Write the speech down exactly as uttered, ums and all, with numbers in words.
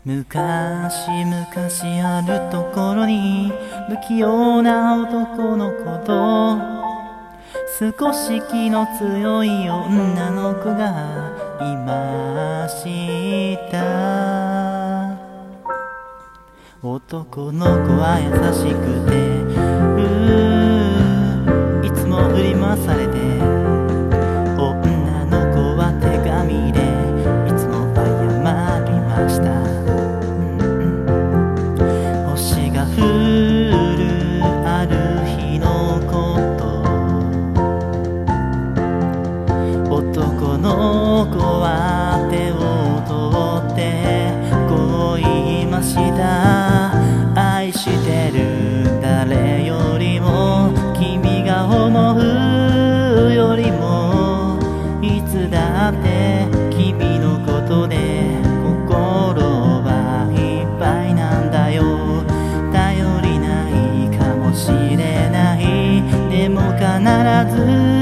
昔昔あるところに不器用な男の子と少し気の強い女の子がいました。男の子は優しくてういつも振り回されて、女の子は手紙でいつも謝りました。星が降るある日のこと、男の子は手を取ってこう言いました。愛してる誰よりも君が思うよりもいつだって君のことで心はいっぱいなんだよ。頼りないかもしれない、でも必ず